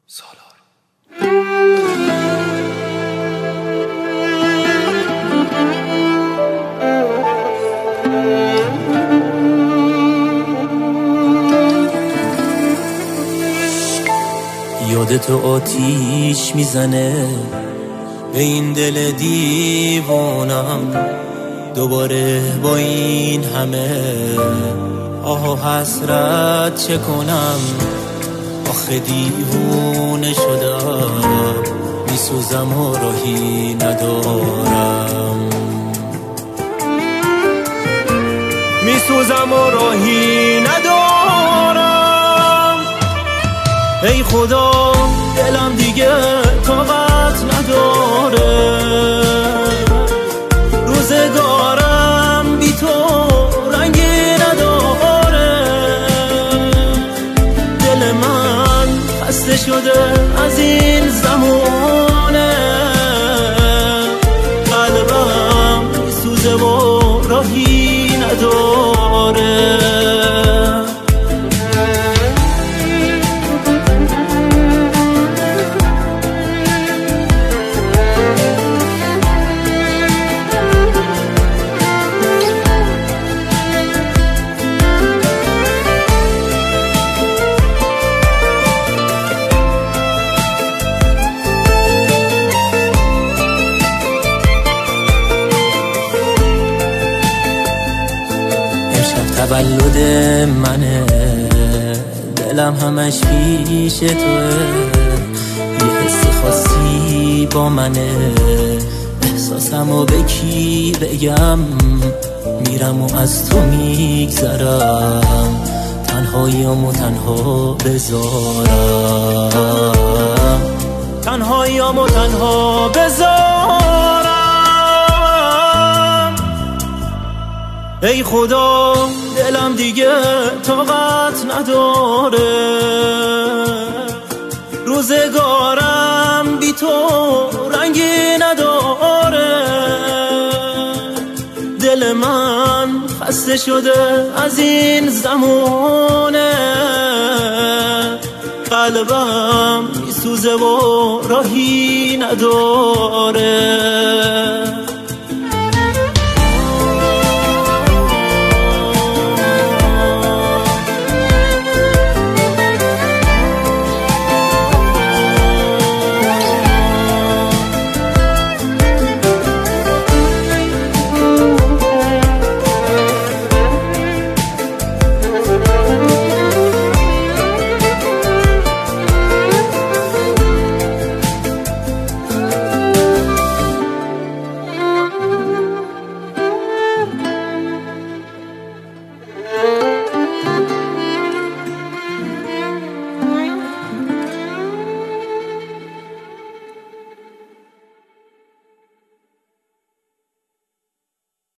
سالار. یادت آتیش میزنه به این دل دیوانم، دوباره با این همه آه و حسرت چه کنم. آخه دیوونه شدم، میسوزم و راهی ندارم، میسوزم و راهی ندارم. ای خدا دلم دیگه طاقت نداره، روزگارم بی تو رنگی نداره. دل من خسته شده از این زمونه، قلبم میسوزه و راهی نداره. تولد منه، دلم همش پیش توه، یه حس خاصی با منه. احساسمو به کی بگم، میرم و از تو میگذرم، تنهاییامو تنها بذارم، تنهاییامو تنها بذارم. ای خدا دلم دیگه طاقت نداره، روزگارم بی تو رنگی نداره. دل من خسته شده از این زمونه، قلبم میسوزه و راهی نداره.